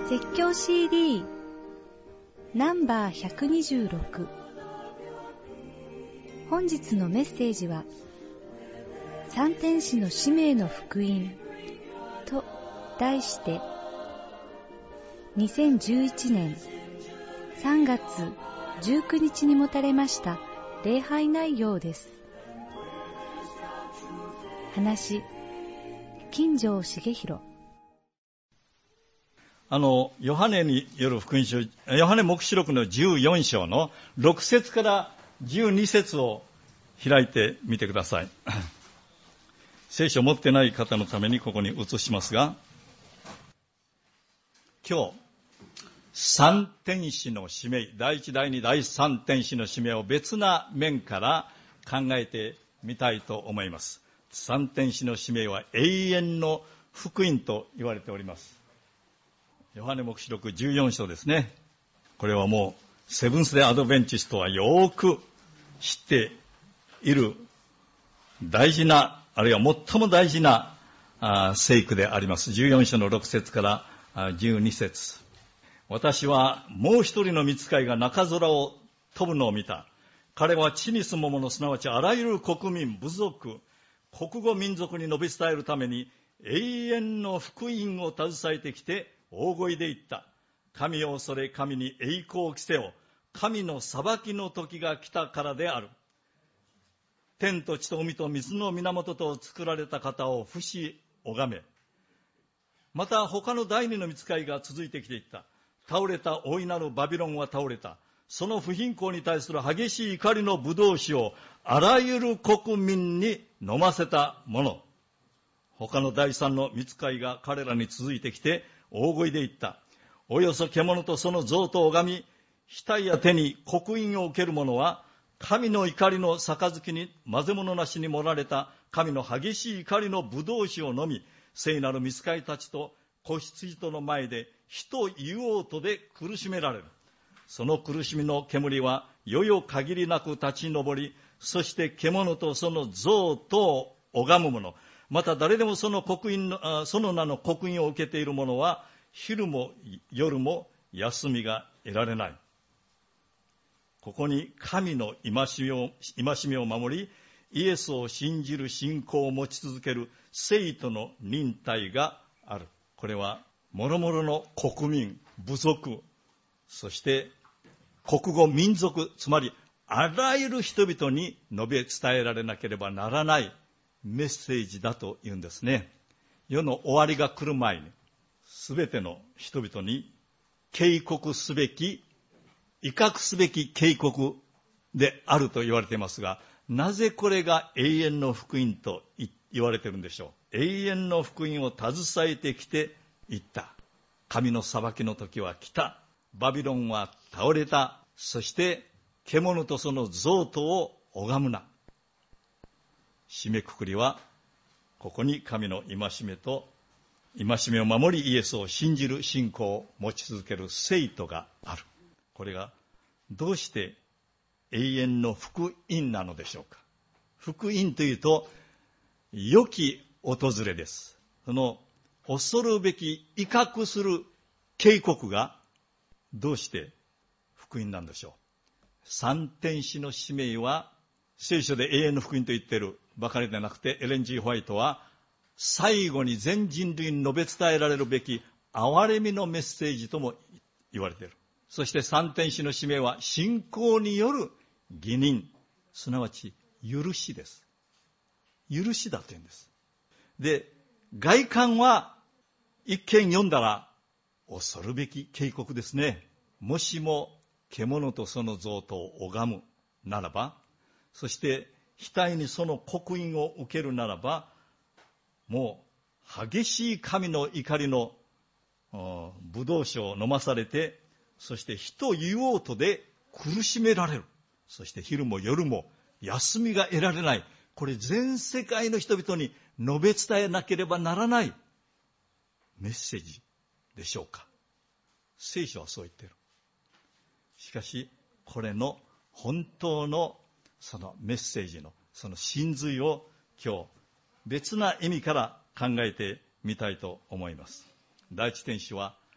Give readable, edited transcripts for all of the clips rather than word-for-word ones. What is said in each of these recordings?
説教 CD ナンバー126。本日のメッセージは、三天使の使命の福音と題して、2011年3月19日に持たれました礼拝内容です。話、金城茂弘。 ヨハネによる福音書、ヨハネ黙示録の14章の6節から12節を開いてみてください。聖書を持ってない方のためにここに移しますが、今日、三天使の使命、第一、第二、第三天使の使命を別な面から考えてみたいと思います。三天使の使命は永遠の福音と言われております。ヨハネ黙示録14章ですね。これはもうセブンスデーアドベンチストはよく知っている大事な、あるいは最も大事な聖句であります。14章の6節から12節。私はもう一人の御使いが中空を飛ぶのを見た。彼は地に住む者、すなわちあらゆる国民、部族、国語、民族に述べ伝えるために永遠の福音を携えてきて大声で言った。神を恐れ、神に栄光を着せよ。神の裁きの時が来たからである。天と地と海と水の源と作られた方を不死拝め。また他の第二の御使いが続いてきていった。倒れた大いなるバビロンは倒れた。その不貧困に対する激しい怒りの葡萄酒をあらゆる国民に飲ませたもの。他の第三の御使いが彼らに続いてきて大声で言った。およそ獣とその像と拝み、額や手に刻印を受ける者は、神の怒りの杯に混ぜ物なしに盛られた神の激しい怒りの葡萄酒を飲み、聖なる御使いたちと子羊との前で火と硫黄とで苦しめられる。その苦しみの煙はよよ限りなく立ち上り、そして獣とその像とを拝む者、また誰でもその名の刻印を受けている者は、昼も夜も休みが得られない。ここに神の戒めを守り、イエスを信じる信仰を持ち続ける聖徒の忍耐がある。これは諸々の国民、部族、そして国語、民族、つまりあらゆる人々に述べ伝えられなければならないメッセージだというんですね。世の終わりが来る前に、すべての人々に警告すべき、威嚇すべき警告であると言われていますが、なぜこれが永遠の福音と言われているんでしょう。永遠の福音を携えてきて言った。神の裁きの時は来た。バビロンは倒れた。そして獣とその像とを拝むな。締めくくりは、ここに神の戒めを守りイエスを信じる信仰を持ち続ける聖徒がある。これがどうして永遠の福音なのでしょうか。福音というと、良き訪れです。その恐るべき威嚇する警告がどうして福音なんでしょう。三天使の使命は聖書で永遠の福音と言っているばかりでなくて、エレン・G・ホワイトは最後に全人類に述べ伝えられるべき憐れみのメッセージとも言われている。そして三天使の使命は信仰による義人、すなわち許しです。許しだというんです。で、外観は一見読んだら恐るべき警告ですね。もしも獣とその像とを拝むならば、そして額にその刻印を受けるならば、もう激しい神の怒りの葡萄酒を飲まされて、そして火と硫黄とで苦しめられる。そして昼も夜も休みが得られない。これ全世界の人々に述べ伝えなければならないメッセージでしょうか。聖書はそう言っている。しかしこれの本当のそのメッセージのその真髄を今日別な意味から考えてみたいと思います。第一天使は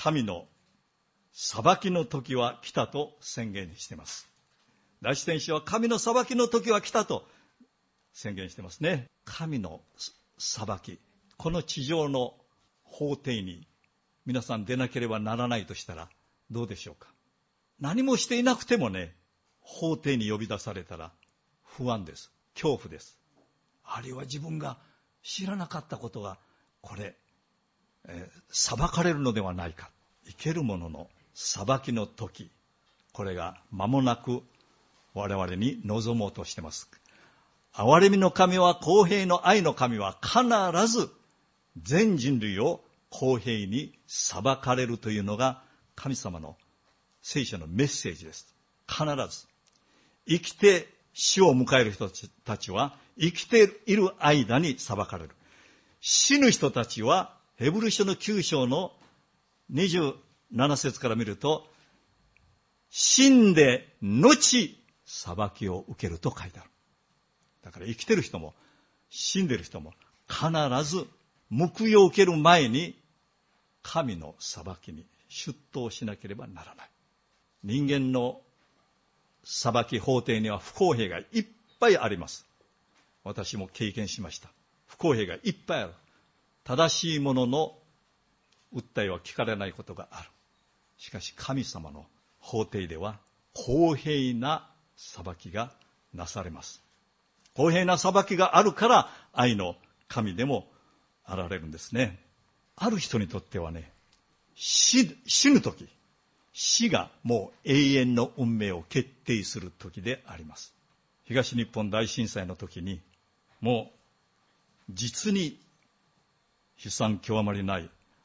神の裁きの時は来たと宣言しています。第一天使は神の裁きの時は来たと宣言してますね。神の裁き、この地上の法廷に皆さん出なければならないとしたらどうでしょうか。何もしていなくてもね、法廷に呼び出されたら不安です。恐怖です。あるいは自分が知らなかったことがこれ、裁かれるのではないか。生ける者の裁きの時、これが間もなく我々に望もうとしています。憐れみの神は、公平の愛の神は必ず全人類を公平に裁かれるというのが神様の聖書のメッセージです。必ず生きて死を迎える人たちは生きている間に裁かれる。死ぬ人たちはヘブル書の9章の27節から見ると、死んで後裁きを受けると書いてある。だから生きてる人も死んでる人も必ず報いを受ける前に神の裁きに出頭しなければならない。人間の裁き法廷には不公平がいっぱいあります。私も経験しました。不公平がいっぱいある。正しいものの訴えは聞かれないことがある。しかし神様の法廷では公平な裁きがなされます。公平な裁きがあるから愛の神でもあられるんですね。ある人にとってはね、死ぬ時、死がもう永遠の運命を決定する時であります。東日本大震災の時にもう実に悲惨極まりない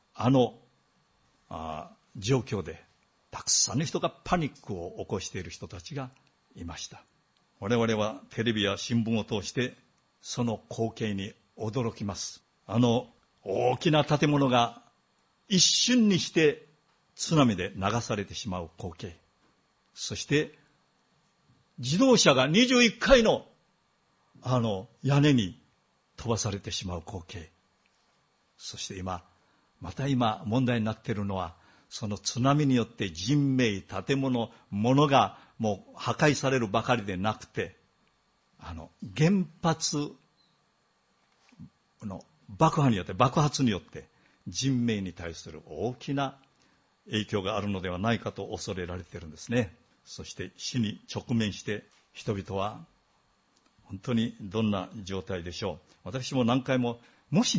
状況でたくさんの人がパニックを起こしている人たちがいました。我々はテレビや新聞を通してその光景に驚きます。大きな建物が一瞬にして津波で流されてしまう光景。そして自動車が21階の屋根に飛ばされてしまう光景。そして今問題になっているのは、その津波によって人命、建物、物がもう破壊されるばかりでなくて、原発の爆発によって人命に対する大きな影響があるのではないかと恐れられているんですね。そして死に直面して人々は本当にどんな状態でしょう。私も何回ももし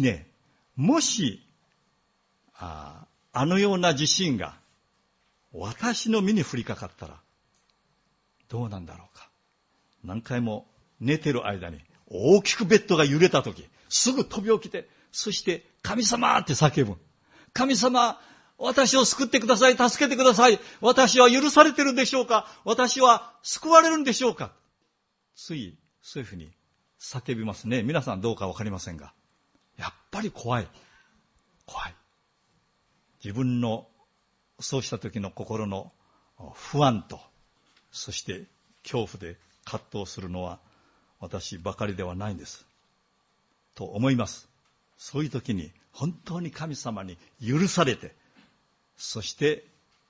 あのような地震が私の身に降りかかったらどうなんだろうか。何回も寝てる間に大きくベッドが揺れたとき、すぐ飛び起きて、そして神様って叫ぶ。神様、私を救ってください、助けてください。私は許されてるんでしょうか。私は救われるんでしょうか。ついそういうふうに叫びますね。皆さんどうかわかりませんが、やっぱり怖い。自分のそうした時の心の不安と、そして恐怖で葛藤するのは私ばかりではないんですと思います。そういう時に本当に神様に許されて、そして、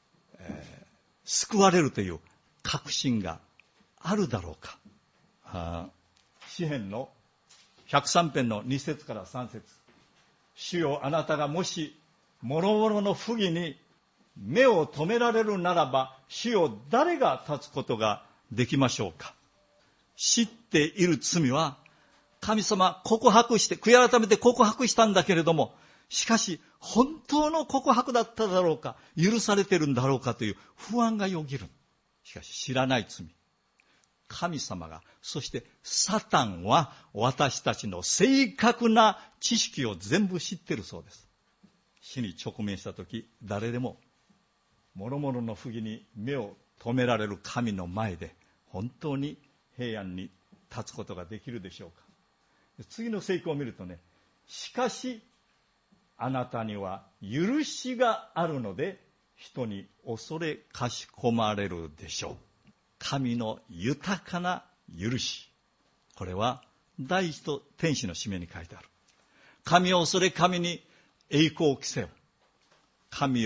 救われるという確信があるだろうか。詩編の103編の2節から3節。主よ、あなたがもし諸々の不義に目を留められるならば、主よ、誰が立つことができましょうか。知っている罪は神様悔い改めて告白したんだけれども、しかし本当の告白だっただろうか、許されてるんだろうかという不安がよぎる。しかし知らない罪、神様が、そしてサタンは私たちの正確な知識を全部知っているそうです。死に直面したとき、誰でも諸々の不義に目を留められる神の前で本当に平安に立つことができるでしょうか。次の聖句を見るとね、しかしあなたには許しがあるので人に恐れかしこまれるでしょう。神の豊かな許し、これは第一と天使の使命に書いてある。神を恐れ、神に栄光を着せよ。神を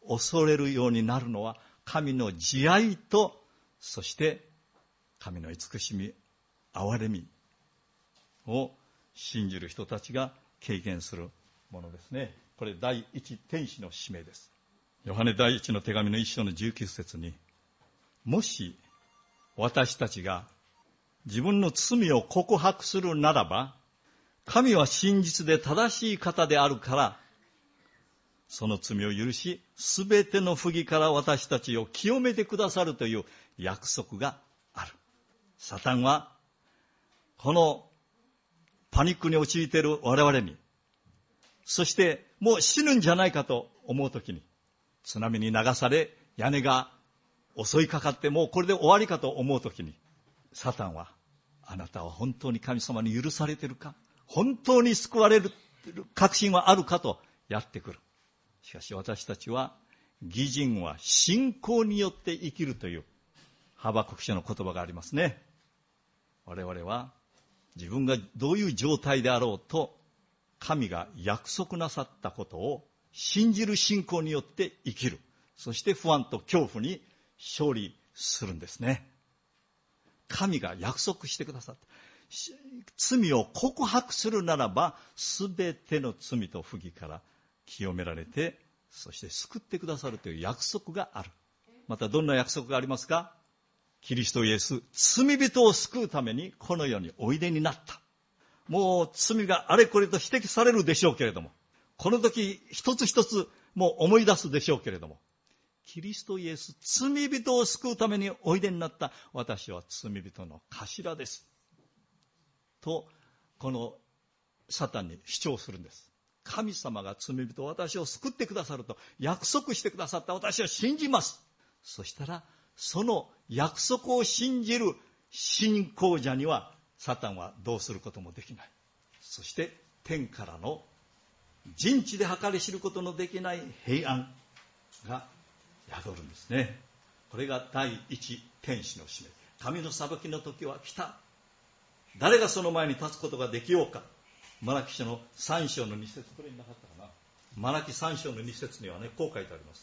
恐れるようになるのは神の慈愛と、そして神の慈しみ、憐れみを信じる人たちが経験するものですね。これ第一天使の使命です。ヨハネ第一の手紙の1章の19節に、もし私たちが自分の罪を告白するならば、神は真実で正しい方であるから、その罪を許し、すべての不義から私たちを清めてくださるという約束がある。サタンは、このパニックに陥っている我々に、そしてもう死ぬんじゃないかと思うときに、津波に流され、屋根が襲いかかってもうこれで終わりかと思うときに、サタンは、あなたは本当に神様に許されているか、本当に救われる確信はあるかとやってくる。しかし私たちは、義人は信仰によって生きるというハバクク書の言葉がありますね。我々は自分がどういう状態であろうと、神が約束なさったことを信じる信仰によって生きる。そして不安と恐怖に勝利するんですね。神が約束してくださった。罪を告白するならば、すべての罪と不義から清められて、そして救ってくださるという約束がある。またどんな約束がありますか？キリストイエス、罪人を救うためにこの世においでになった。もう罪があれこれと指摘されるでしょうけれども、この時一つ一つもう思い出すでしょうけれども、キリストイエス、罪人を救うためにおいでになった。私は罪人の頭です。と、このサタンに主張するんです。神様が罪人、私を救ってくださると約束してくださった。私は信じます。そしたら、その約束を信じる信仰者には、サタンはどうすることもできない。そして、天からの人知で計り知ることのできない平安が宿るんですね。これが第一天使の使命。神の裁きの時は来た。誰がその前に立つことができようか。マラキ書の3章の2節、これになかったかな。マラキ3章の2節にはね、こう書いてあります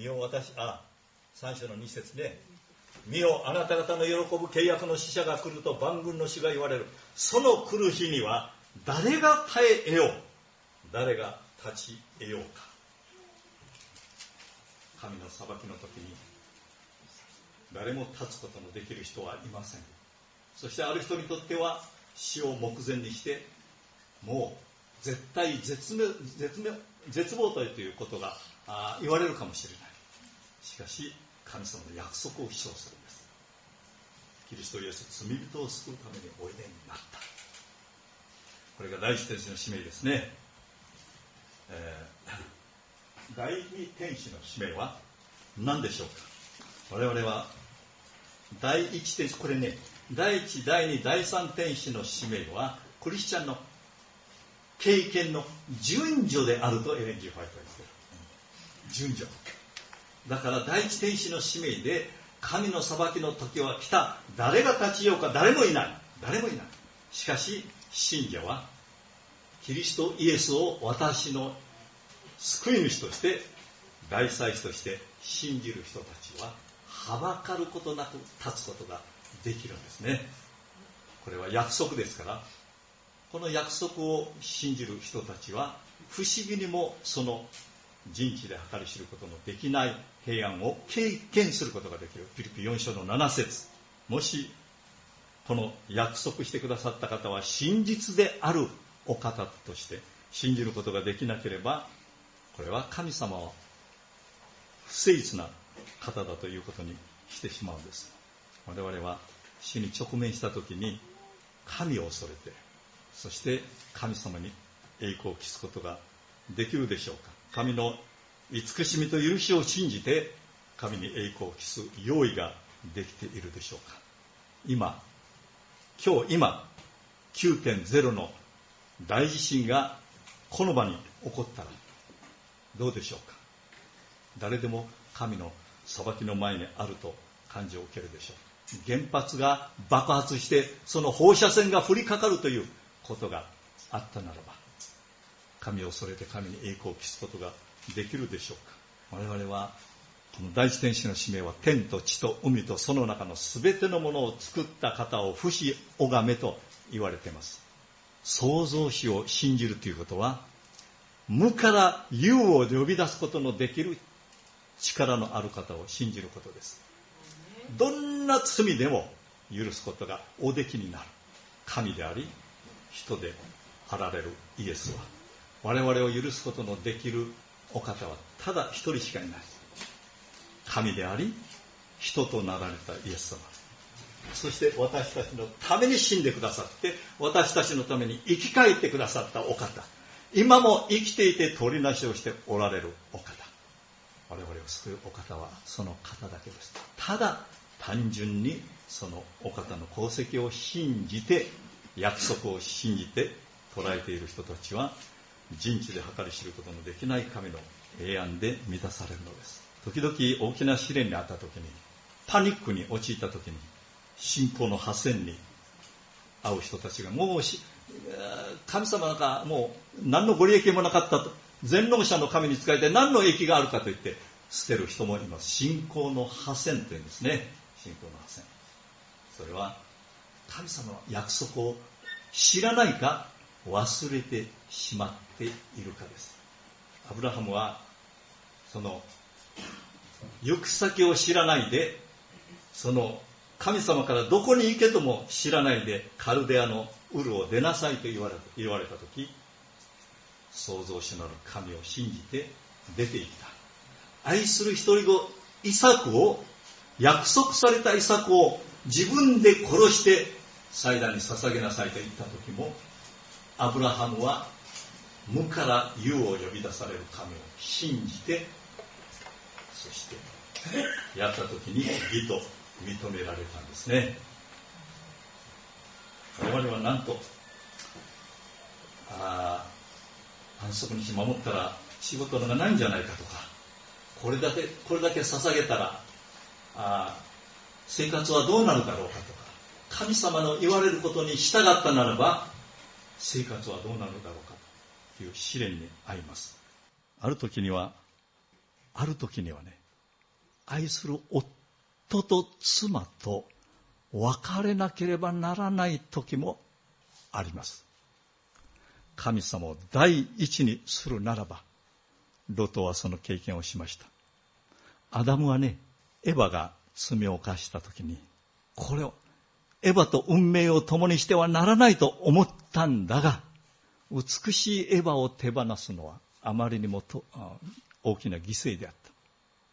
。3章の2節ね。見よ、あなた方の喜ぶ契約の使者が来ると万軍の主が言われる。その来る日には誰が耐えよう、誰が立ち得ようか。神の裁きの時に誰も立つことのできる人はいません。そしてある人にとっては死を目前にしてもう絶対絶望ということが言われるかもしれない。しかし神様の約束を主張するんです。キリストイエス、罪人を救うためにおいでになった。これが第一天使の使命ですね。第二天使の使命は何でしょうか。我々は第一天使、これね、第一、第二、第三天使の使命はクリスチャンの経験の順序であるとエレン・ジー・ホワイトは言ってる。順序だから第一天使の使命で、神の裁きの時は来た。誰が立ちようか。誰もいない。しかし信者はキリストイエスを私の救い主として、大祭司として信じる人たちははばかることなく立つことができるんですね。これは約束ですから、この約束を信じる人たちは不思議にもその人知で計り知ることのできない平安を経験することができる。フィリピ4章の7節、もしこの約束してくださった方は真実であるお方として信じることができなければ、これは神様は不誠実な方だということにしてしまうんです。我々は死に直面したときに神を恐れて、そして神様に栄光を期すことができるでしょうか。神の慈しみと許しを信じて神に栄光を期す用意ができているでしょうか。今 9.0 の大地震がこの場に起こったらどうでしょうか。誰でも神の裁きの前にあると感じを受けるでしょう。原発が爆発してその放射線が降りかかるということがあったならば、神を恐れて神に栄光を期すことができるでしょうか。 我々はこの第一天使の使命は天と地と海とその中のすべてのものを作った方を不死拝めと言われています。創造主を信じるということは、無から有を呼び出すことのできる力のある方を信じることです。どんな罪でも許すことがおできになる神であり人であられるイエスは、我々を許すことのできるお方はただ一人しかいない。神であり人となられたイエス様、そして私たちのために死んでくださって私たちのために生き返ってくださったお方、今も生きていて取りなしをしておられるお方、我々を救うお方はその方だけです。ただ単純にそのお方の功績を信じて、約束を信じて捉えている人たちは、人知で計り知ることのできない神の平安で満たされるのです。時々大きな試練にあった時に、パニックに陥った時に、信仰の破線に遭う人たちが、もう神様なんかもう何のご利益もなかったと、全能者の神に仕えて何の益があるかと言って捨てる人もいます。信仰の破線というんですね。信仰の破線、それは神様の約束を知らないか忘れてしまっているかです。アブラハムはその行く先を知らないで、その神様からどこに行けとも知らないでカルデアのウルを出なさいと言われたとき、創造主なる神を信じて出ていった。愛する一人子イサクを、約束されたイサクを自分で殺して祭壇に捧げなさいと言った時も、アブラハムは無から有を呼び出される神を信じて、そしてやった時に義と認められたんですね。我々はなんと安息日守ったら仕事がないんじゃないかとか、これだけ捧げたら生活はどうなるだろうかとか、神様の言われることに従ったならば生活はどうなるだろうかという試練に遭います。ある時にはね、愛する夫と妻と別れなければならない時もあります。神様を第一にするならば、ロトはその経験をしました。アダムはね、エヴァが罪を犯した時に、これをエヴァと運命を共にしてはならないと思ったんだが、美しいエヴァを手放すのはあまりにも大きな犠牲であった。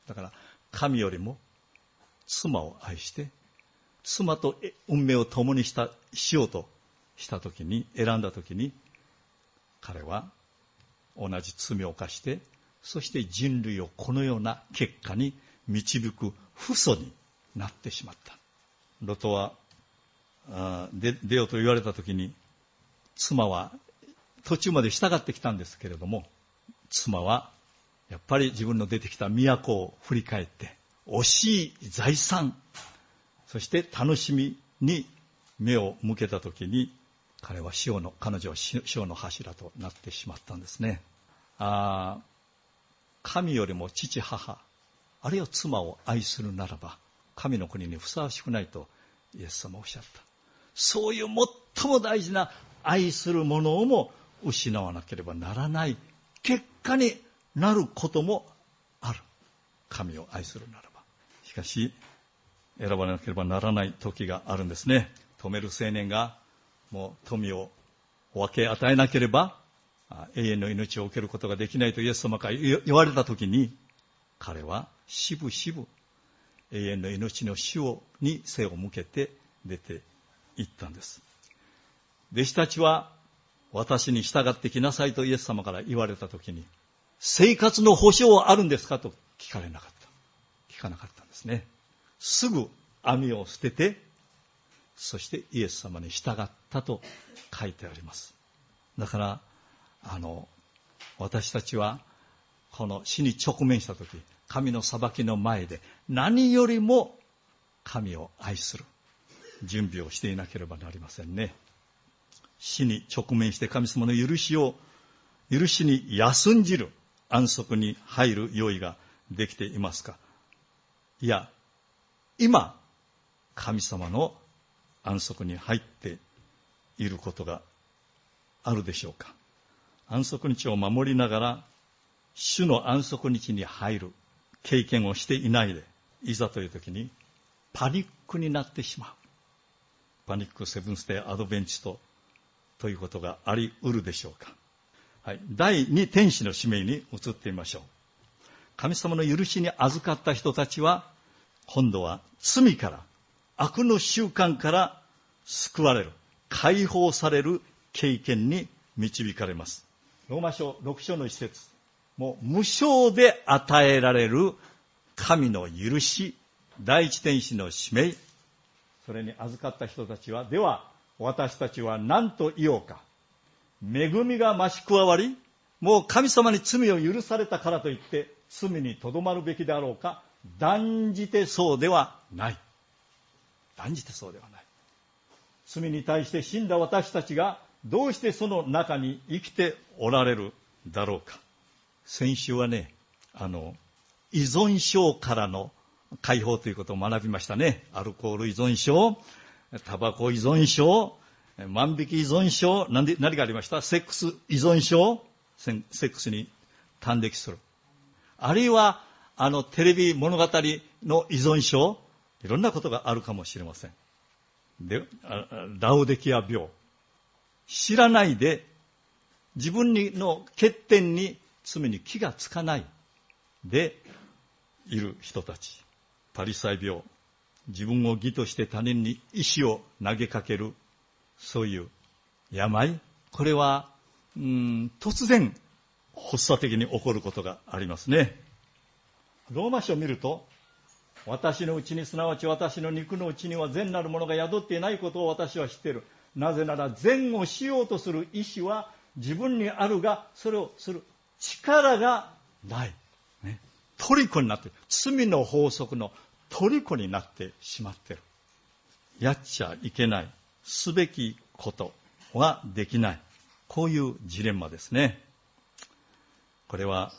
だから神よりも妻を愛して妻と運命を共にしようとした時に、選んだ時に、彼は同じ罪を犯して、そして人類をこのような結果に導く父祖になってしまった。ロトは出ようと言われた時に、妻は途中まで従ってきたんですけれども、妻はやっぱり自分の出てきた都を振り返って、惜しい財産、そして楽しみに目を向けた時に、彼女は塩の柱となってしまったんですね。神よりも父母、あるいは妻を愛するならば神の国にふさわしくないとイエス様はおっしゃった。そういう最も大事な愛するものをも失わなければならない結果になることもある。神を愛するならば。しかし選ばなければならない時があるんですね。止める青年がもう富を分け与えなければ永遠の命を受けることができないとイエス様から言われた時に、彼はしぶしぶ永遠の命の死に背を向けて出て行ったんです。弟子たちは私に従ってきなさいとイエス様から言われた時に、生活の保証はあるんですかと聞かなかったんですね。すぐ網を捨てて、そしてイエス様に従ったと書いてあります。だから私たちはこの死に直面したとき、神の裁きの前で何よりも神を愛する準備をしていなければなりませんね。死に直面して神様の許しに休んじる安息に入る用意ができていますか？いや、今、神様の安息に入っていることがあるでしょうか？安息日を守りながら、主の安息日に入る経験をしていないで、いざという時にパニックになってしまう。パニックセブンスデーアドベンチストということがあり得るでしょうか？はい、第2天使の使命に移ってみましょう。神様の許しに預かった人たちは、今度は罪から、悪の習慣から救われる、解放される経験に導かれます。ローマ書6章の一節、もう無償で与えられる神の許し、第一天使の使命、それに預かった人たちは、では私たちは何と言おうか。恵みが増し加わり、もう神様に罪を許されたからといって罪にとどまるべきであろうか？断じてそうではない。断じてそうではない。罪に対して死んだ私たちがどうしてその中に生きておられるだろうか？先週はね、依存症からの解放ということを学びましたね。アルコール依存症、タバコ依存症、万引き依存症、何がありました？セックス依存症、セックスに端的する。あるいは、テレビ物語の依存症、いろんなことがあるかもしれません。で、ラオデキア病。知らないで、自分の欠点に、罪に気がつかないでいる人たち。パリサイ病。自分を義として他人に石を投げかける、そういう病。これは、突然、発作的に起こることがありますね。ローマ書を見ると、私のうちに、すなわち私の肉のうちには善なるものが宿っていないことを私は知っている。なぜなら善をしようとする意志は自分にあるが、それをする力がない。ね、虜になっている。罪の法則の虜になってしまっている。やっちゃいけない。すべきことはできない。こういうジレンマですね。これは、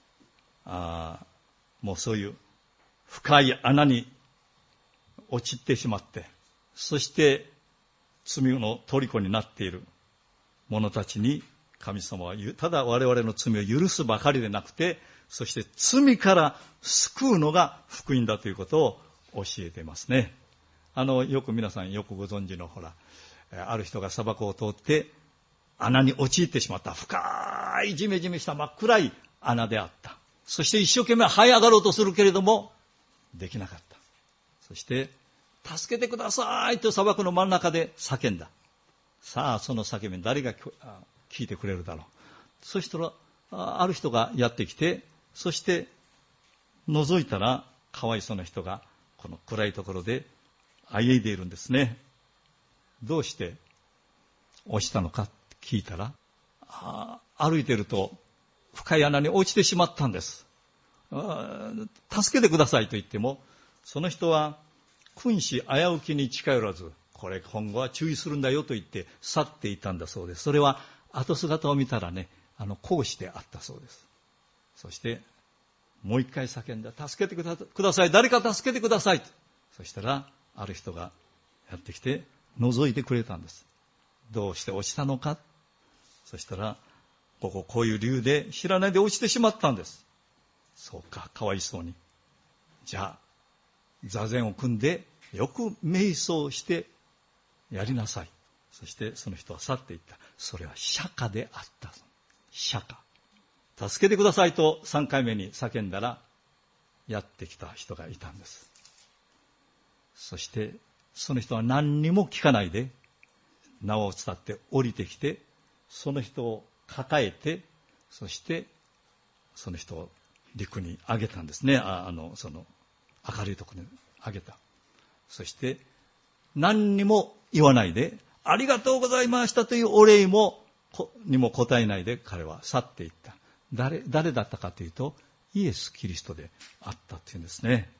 もうそういう深い穴に落ちてしまって、そして罪の虜になっている者たちに神様はただ我々の罪を許すばかりでなくて、そして罪から救うのが福音だということを教えていますね。よく皆さんよくご存知のある人が砂漠を通って穴に陥ってしまった。深いジメジメした真っ暗い穴であった。そして一生懸命這い上がろうとするけれどもできなかった。そして助けてくださいと砂漠の真ん中で叫んだ。さあその叫び誰が聞いてくれるだろう。そしたらある人がやってきて、そして覗いたらかわいそうな人がこの暗いところであえいでいるんですね。どうして落ちたのか聞いたら、歩いていると深い穴に落ちてしまったんです。助けてくださいと言っても、その人は君子危うきに近寄らず、これ今後は注意するんだよと言って去っていたんだそうです。それは後姿を見たらね、講師であったそうです。そしてもう一回叫んだ。助けてください。誰か助けてください。そしたらある人がやってきて覗いてくれたんです。どうして落ちたのか。そしたらこういう理由で知らないで落ちてしまったんです。そうか、かわいそうに。じゃあ座禅を組んでよく瞑想してやりなさい。そしてその人は去っていった。それは釈迦であった。釈迦。助けてくださいと3回目に叫んだらやってきた人がいたんです。そしてその人は何にも聞かないで縄を伝って降りてきて、その人を抱えて、そしてその人を陸に上げたんですね。その明るいところに上げた。そして何にも言わないで、ありがとうございましたというお礼にも答えないで彼は去っていった。誰だったかというと、イエス・キリストであったというんですね。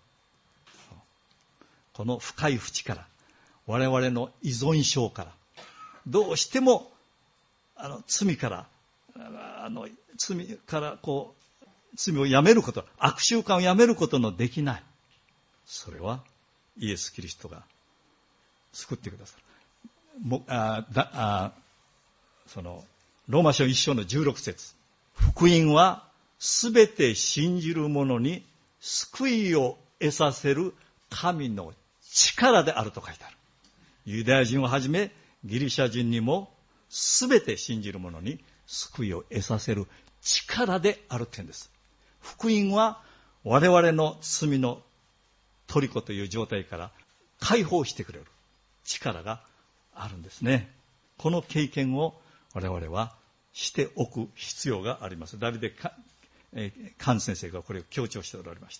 この深い淵から、我々の依存症から、どうしても罪から罪をやめること、悪習慣をやめることのできない。それはイエス・キリストが救ってくださる。ローマ書1章の16節。福音はすべて信じる者に救いを得させる神の力であると書いてある。ユダヤ人をはじめギリシャ人にもすべて信じる者に救いを得させる力であるというんです。福音は我々の罪の虜という状態から解放してくれる力があるんですね。この経験を我々はしておく必要があります。ダビデカン先生がこれを強調しておられました。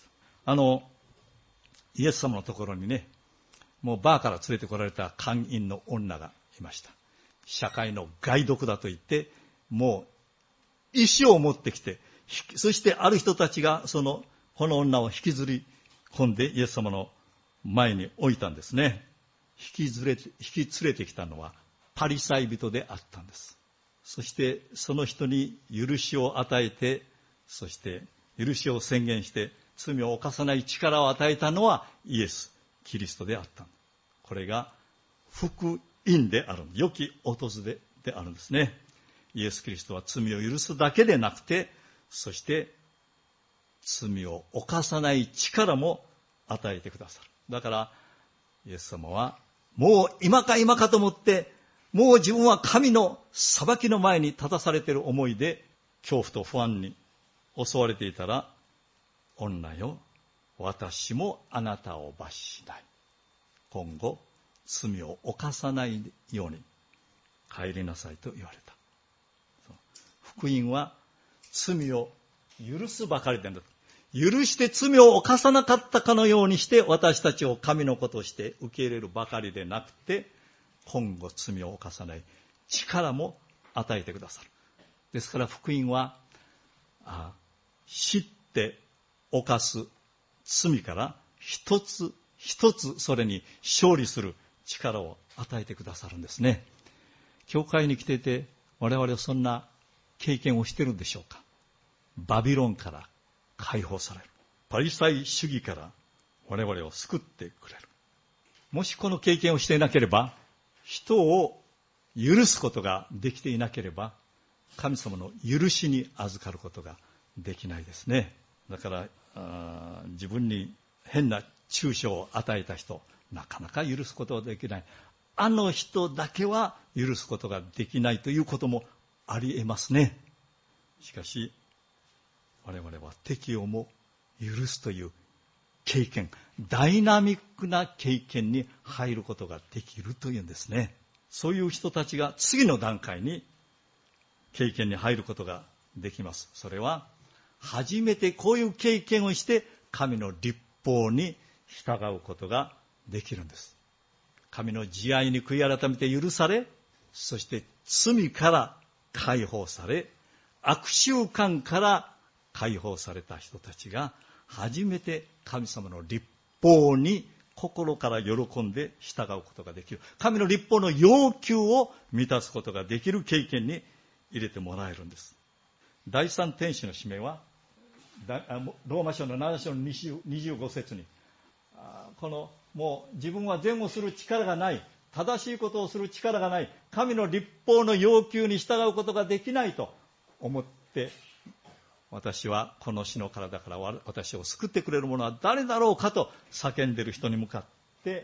イエス様のところにね、もうバーから連れてこられた姦淫の女がいました。社会の害毒だと言って、もう石を持ってきて、そしてある人たちがこの女を引きずり込んでイエス様の前に置いたんですね。引き連れてきたのはパリサイ人であったんです。そしてその人に許しを与えて、そして許しを宣言して罪を犯さない力を与えたのはイエス・キリストであった。これが福音である、良き訪れであるんですね。イエス・キリストは罪を許すだけでなくて、そして罪を犯さない力も与えてくださる。だからイエス様はもう今か今かと思って、もう自分は神の裁きの前に立たされている思いで恐怖と不安に襲われていたら、女よ、私もあなたを罰しない。今後罪を犯さないように帰りなさいと言われた。福音は罪を許すばかりでなく、許して罪を犯さなかったかのようにして私たちを神の子として受け入れるばかりでなくて、今後罪を犯さない力も与えてくださる。ですから福音は知って犯す罪から一つ一つそれに勝利する力を与えてくださるんですね。教会に来ていて我々はそんな経験をしているんでしょうか。バビロンから解放される。パリサイ主義から我々を救ってくれる。もしこの経験をしていなければ、人を許すことができていなければ、神様の許しに預かることができないですね。だから自分に変な中傷を与えた人、なかなか許すことができない。あの人だけは許すことができないということもあり得ますね。しかし我々は敵をも許すという経験、ダイナミックな経験に入ることができるというんですね。そういう人たちが次の段階に経験に入ることができます。それは初めてこういう経験をして神の律法に従うことができるんです。神の慈愛に悔い改めて許され、そして罪から解放され、悪習慣から解放された人たちが初めて神様の律法に心から喜んで従うことができる。神の律法の要求を満たすことができる経験に入れてもらえるんです。第三天使の使命はローマ書の7章の25節に、もう自分は善をする力がない、正しいことをする力がない、神の律法の要求に従うことができないと思って、私はこの死の体から私を救ってくれる者は誰だろうかと叫んでいる人に向かって、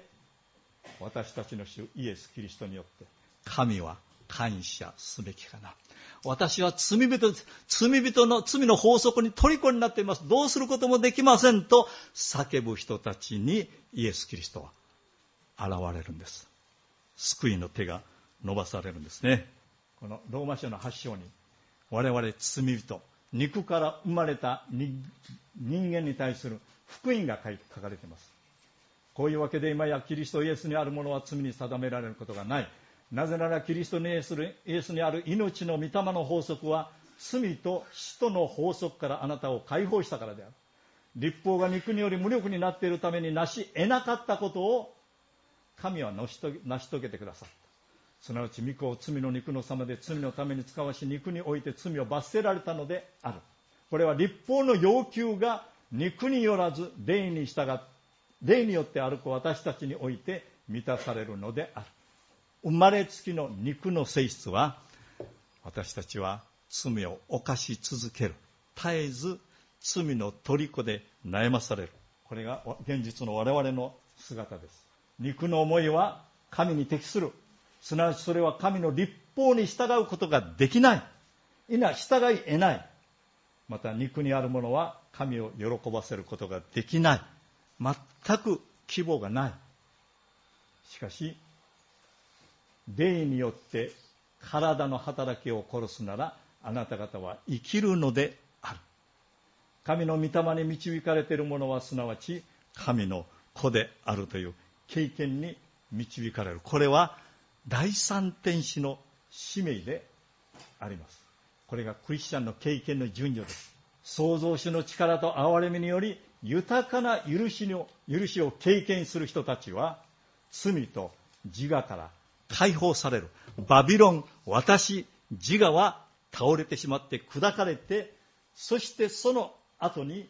私たちの主イエス・キリストによって神は感謝すべきかな。私は罪人の罪の法則に虜になっています。どうすることもできませんと叫ぶ人たちにイエス・キリストは現れるんです。救いの手が伸ばされるんですね。このローマ書の8章に我々罪人、肉から生まれた人間に対する福音が書かれています。こういうわけで今やキリストイエスにあるものは罪に定められることがない。なぜならキリストイエスにある命の御霊の法則は罪と死との法則からあなたを解放したからである。律法が肉により無力になっているためになし得なかったことを神は成し遂げてくださった。すなわち御子を罪の肉の様で罪のために使わし、肉において罪を罰せられたのである。 これは律法の要求が肉によらず霊によって歩く私たちにおいて満たされるのである。生まれつきの肉の性質は、私たちは罪を犯し続ける。絶えず罪の虜で悩まされる。これが現実の我々の姿です。肉の思いは神に適する。すなわちそれは神の律法に従うことができない。従い得ない。また肉にあるものは神を喜ばせることができない。全く希望がない。しかし、霊によって体の働きを殺すなら、あなた方は生きるのである。神の御霊に導かれている者は、すなわち神の子であるという経験に導かれる。これは第三天使の使命であります。これがクリスチャンの経験の順序です。創造主の力と憐れみにより豊かな許しを経験する人たちは、罪と自我から解放される。バビロン、私、自我は倒れてしまって砕かれて、そしてその後に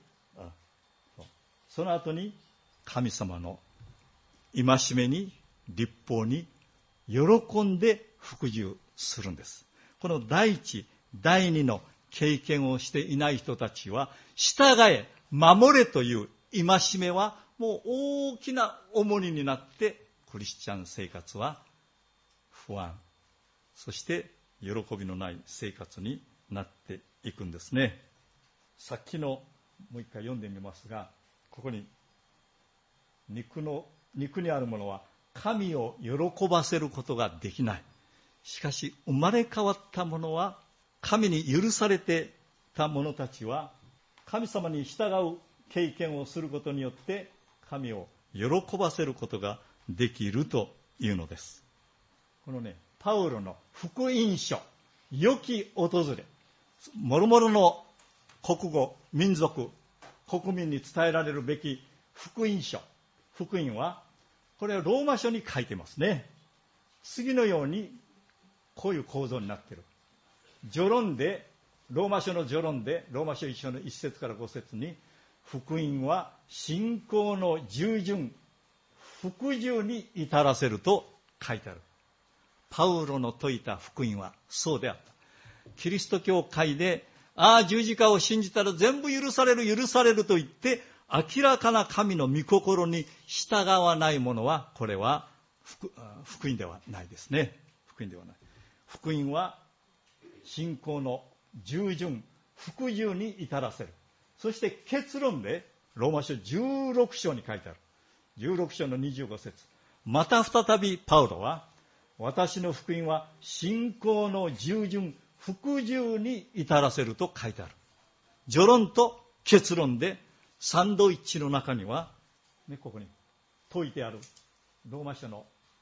神様の戒めに、律法に喜んで服従するんです。この第一、第二の経験をしていない人たちは、従え、守れという戒めはもう大きな重荷になって、クリスチャン生活は不安、そして喜びのない生活になっていくんですね。さっきのもう一回読んでみますが、ここに肉にあるものは神を喜ばせることができない。しかし生まれ変わったものは、神に許されてた者たちは、神様に従う経験をすることによって神を喜ばせることができるというのです。このね、パウロの福音書、良き訪れ、諸々の国語、民族、国民に伝えられるべき福音書、福音は、これはローマ書に書いてますね。次のようにこういう構造になっている。序論で、ローマ書の序論で、ローマ書1章の1節から5節に、福音は信仰の従順、服従に至らせると書いてある。パウロの説いた福音はそうであった。キリスト教会で、十字架を信じたら全部許されると言って、明らかな神の御心に従わないものは、これは福音ではないですね。福音ではない。福音は信仰の従順、服従に至らせる。そして結論で、ローマ書16章に書いてある。16章の25節。また再びパウロは、私の福音は信仰の従順、服従に至らせると書いてある。序論と結論で、サンドイッチの中には、ここに説いてある、ローマ書の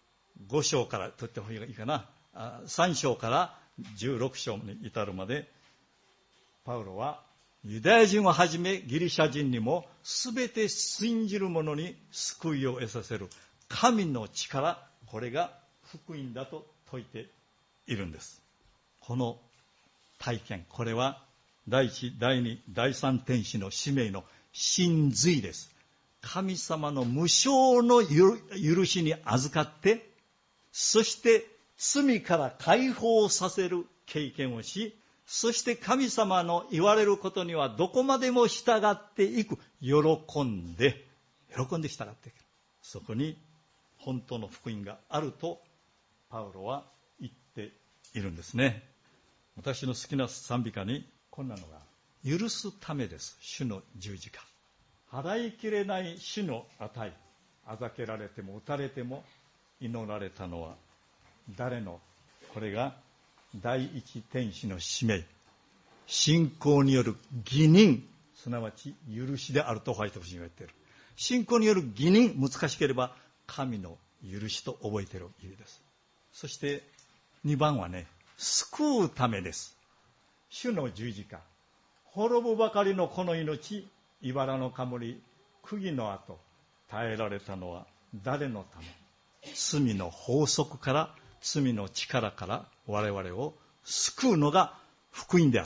5章から取ってもいいかな、3章から16章に至るまで、パウロはユダヤ人をはじめギリシャ人にもすべて信じる者に救いを得させる神の力、これが福音だと説いているんです。この体験、これは第一、第二、第三天使の使命の真髄です。神様の無償の許しに預かって、そして罪から解放させる経験をし、そして神様の言われることにはどこまでも従っていく。喜んで従っていく。そこに本当の福音があるとパウロは言っているんですね。私の好きな賛美歌にこんなのが、許すためです、主の十字架。払いきれない主の値。あざけられても打たれても祈られたのは誰の、これが第一天使の使命、信仰による義人、すなわち許しであるとホワイト夫人が言っている。信仰による義人、難しければ神の許しと覚えている意味です。そして2番はね、救うためです。主の十字架。滅ぶばかりのこの命、茨のかむり、釘の跡、耐えられたのは誰のため。罪の法則から、罪の力から我々を救うのが福音である。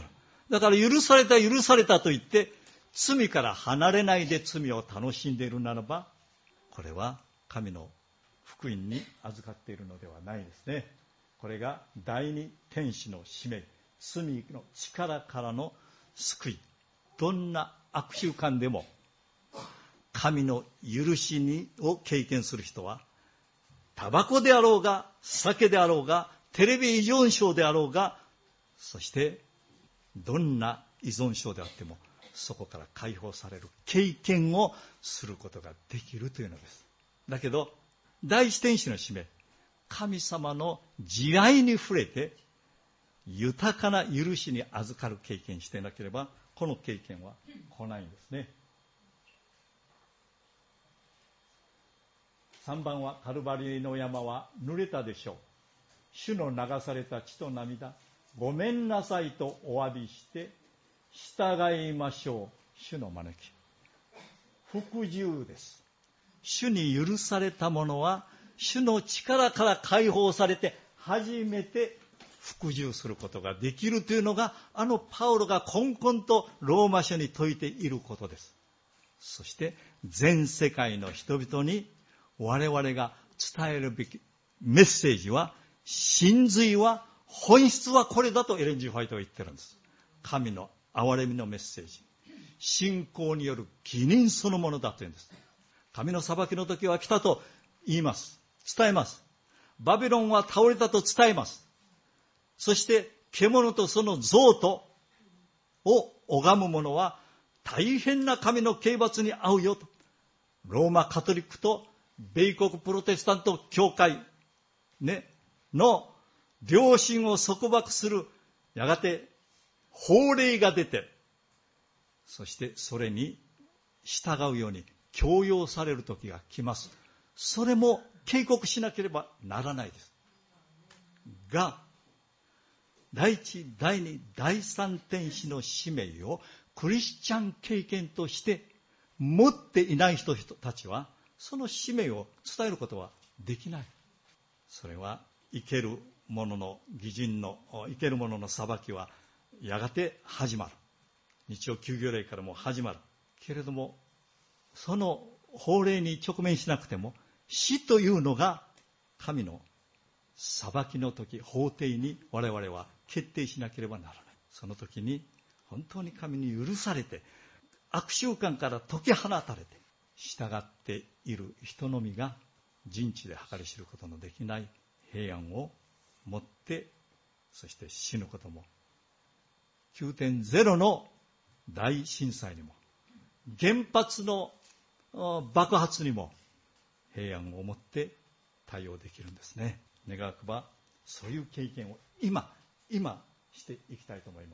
だから許されたと言って罪から離れないで罪を楽しんでいるならば、これは神の福音に預かっているのではないですね。これが第二天使の使命、罪の力からの救い。どんな悪習慣でも神の許しを経験する人は、タバコであろうが酒であろうがテレビ依存症であろうが、そしてどんな依存症であってもそこから解放される経験をすることができるというのです。だけど第一天使の使命、神様の慈愛に触れて豊かな許しに預かる経験していなければ、この経験は来ないんですね。3番は、カルバリの山は濡れたでしょう。主の流された血と涙、ごめんなさいとお詫びして従いましょう。主の招き、服従です。主に許された者は主の力から解放されて初めて服従することができるというのが、パウロがこんこんとローマ書に説いていることです。そして全世界の人々に我々が伝えるべきメッセージは、真髄は、本質はこれだとエレン・ジ・ホワイトは言ってるんです。神の憐れみのメッセージ、信仰による義人そのものだというんです。神の裁きの時は来たと言います。伝えます。バビロンは倒れたと伝えます。そして獣とその像とを拝む者は大変な神の刑罰に遭うよと、ローマカトリックと米国プロテスタント教会、の良心を束縛するやがて法令が出て、そしてそれに従うように強要される時が来ます。それも警告しなければならないです。が、第一、第二、第三天使の使命をクリスチャン経験として持っていない人たちは、その使命を伝えることはできない。それは生ける者の義人の生ける者の裁きはやがて始まる。日曜休業令からも始まるけれども、その法令に直面しなくても、死というのが神の裁きの時、法廷に我々は決定しなければならない。その時に本当に神に許されて、悪習慣から解き放たれて従っている人のみが、人知で計り知ることのできない平安を持って、そして死ぬことも、9.0 の大震災にも、原発の爆発にも平安を持って対応できるんですね。願わくばそういう経験を今していきたいと思います。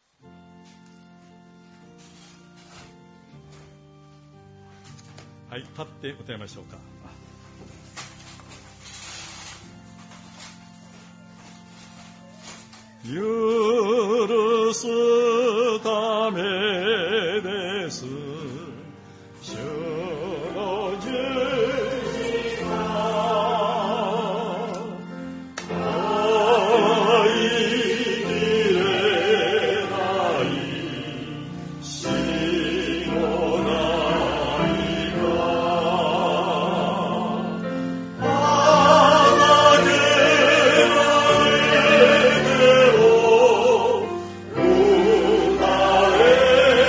はい、立って歌いましょうか。許すためです主の十字架、愛きれない死のないが、あなけないでを歌え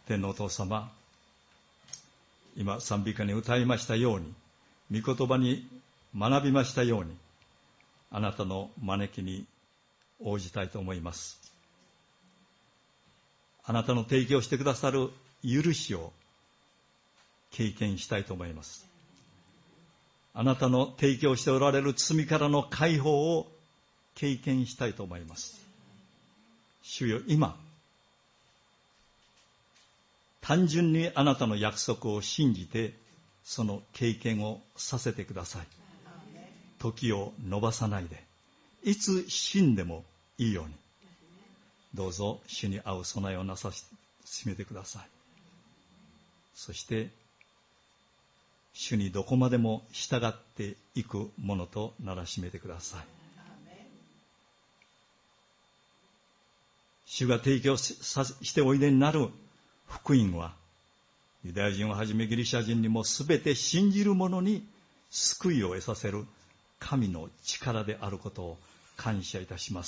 天のお父様、今賛美歌に歌いましたように、御言葉に学びましたように、あなたの招きに応じたいと思います。あなたの提供してくださる許しを経験したいと思います。あなたの提供しておられる罪からの解放を経験したいと思います。主よ、今単純にあなたの約束を信じてその経験をさせてください。時を延ばさないで、いつ死んでもいいように、どうぞ主に会う備えをなさしめてください。そして主にどこまでも従っていくものとならしめてください。主が提供しておいでになる福音は、ユダヤ人をはじめギリシャ人にもすべて信じる者に救いを得させる神の力であることを感謝いたします。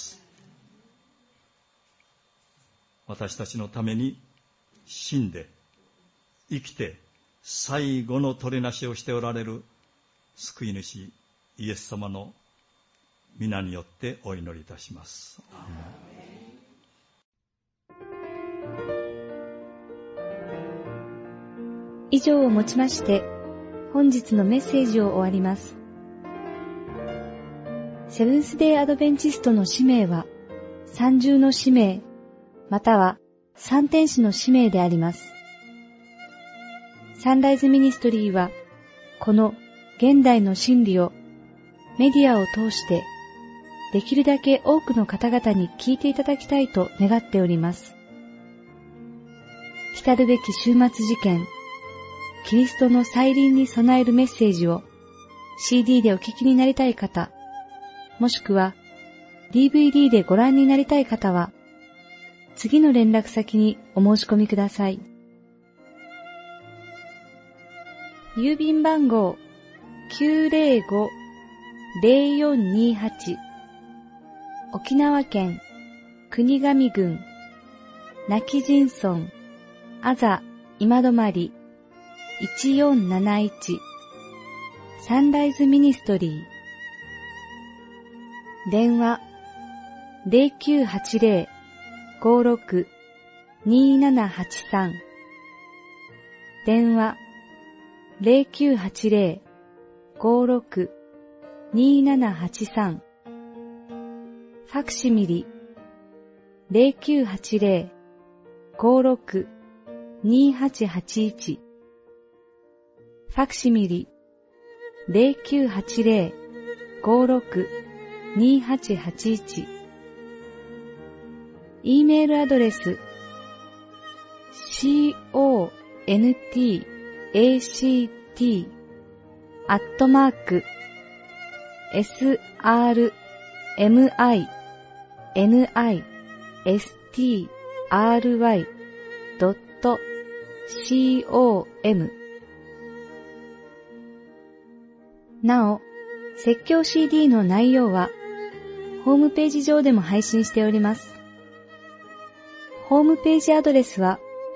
私たちのために死んで生きて最後の取りなしをしておられる救い主イエス様の皆によってお祈りいたします。アーメン。 以上をもちまして本日のメッセージを終わります。セブンスデーアドベンチストの使命は三重の使命または三天使の使命であります。サンライズミニストリーはこの現代の真理をメディアを通してできるだけ多くの方々に聞いていただきたいと願っております。来るべき終末事件キリストの再臨に備えるメッセージを CD でお聞きになりたい方、もしくは DVD でご覧になりたい方は、次の連絡先にお申し込みください。郵便番号 905-0428 沖縄県国頭郡亡き人村あざ今泊1471サンライズミニストリー電話 0980-56-2783 電話 0980-56-2783 ファクシミリ 0980-56-2881ファクシミリ 0980-56-2881 E メールアドレス srmit@srmistry.com なお、説教 CD の内容はホームページ上でも配信しております。ホームページアドレスは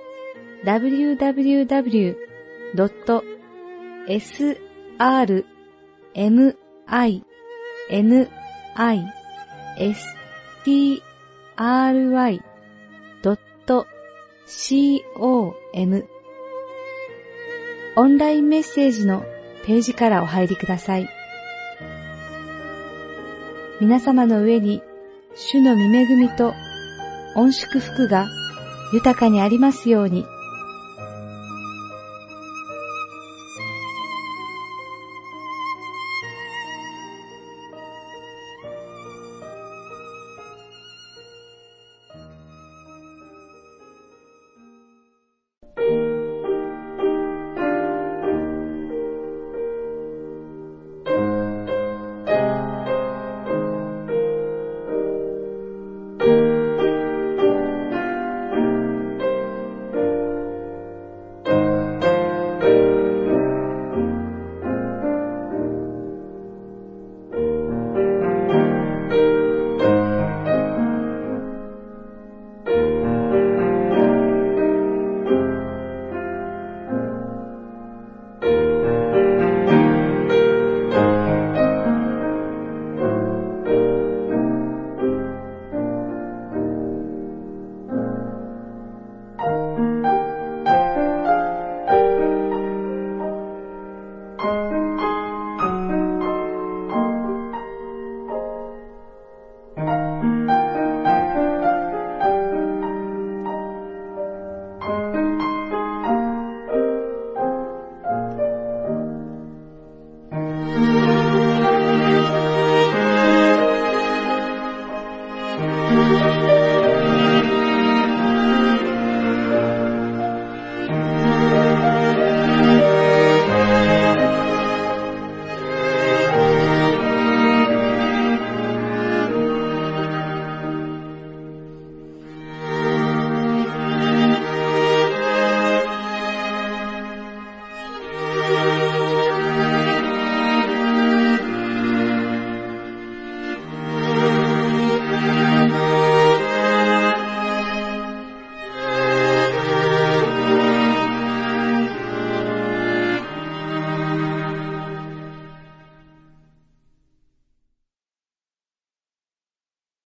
www.srmistry.com オンラインメッセージのページからお入りください。皆様の上に主の御恵みと御祝福が豊かにありますように。